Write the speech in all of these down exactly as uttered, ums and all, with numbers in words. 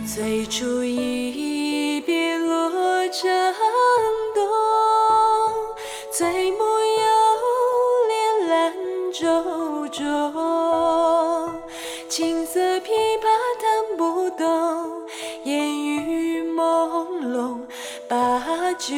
最初一别落城东，最暮又连兰舟中。青色琵琶弹不动，烟雨朦胧，把酒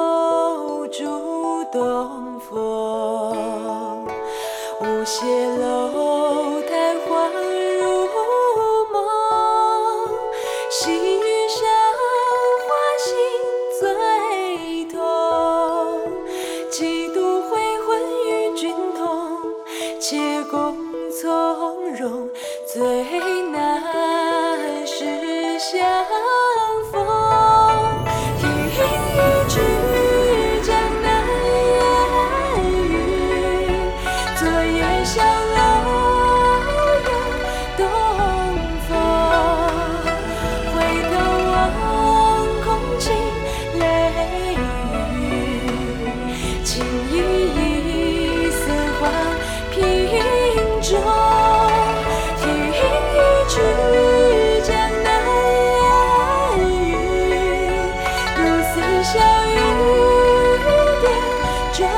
祝东风。舞榭楼台花如梦，细雨上花心最痛。几度回魂与君同，且共从容，最难是相逢。听一句江南烟雨，昨夜小楼又东风。回头望空尽泪雨，情依依似花瓶中。听一句江南烟雨，如丝小雨点妆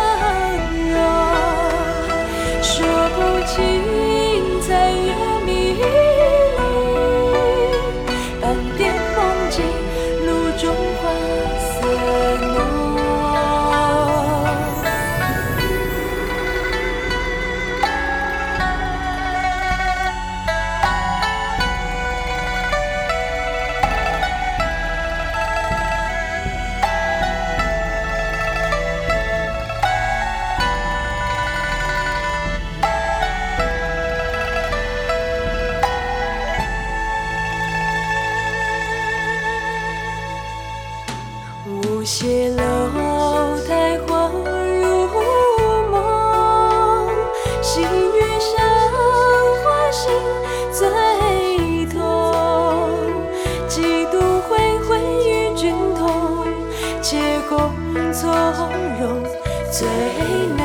容。说不清残月迷离，半点梦境，路中花色浓。舞榭楼台花如梦，细雨上花心最痛。几度回魂与君同，且共从容，最